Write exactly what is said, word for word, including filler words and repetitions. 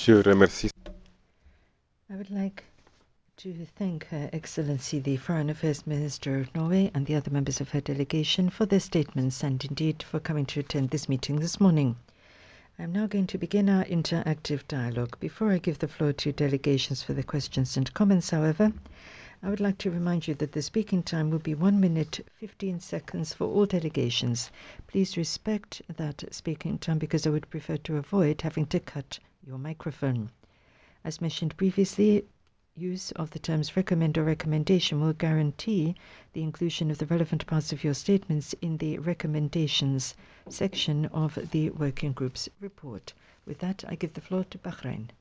Je remercie. I would like to thank Her Excellency the Foreign Affairs Minister of Norway and the other members of her delegation for their statements and indeed for coming to attend this meeting this morning. I'm now going to begin our interactive dialogue. Before I give the floor to delegations for the questions and comments, however, I would like to remind you that the speaking time will be one minute fifteen seconds for all delegations. Please respect that speaking time because I would prefer to avoid having to cut your microphone. As mentioned previously, use of the terms recommend or recommendation will guarantee the inclusion of the relevant parts of your statements in the recommendations section of the working group's report. With that, I give the floor to Bahrain.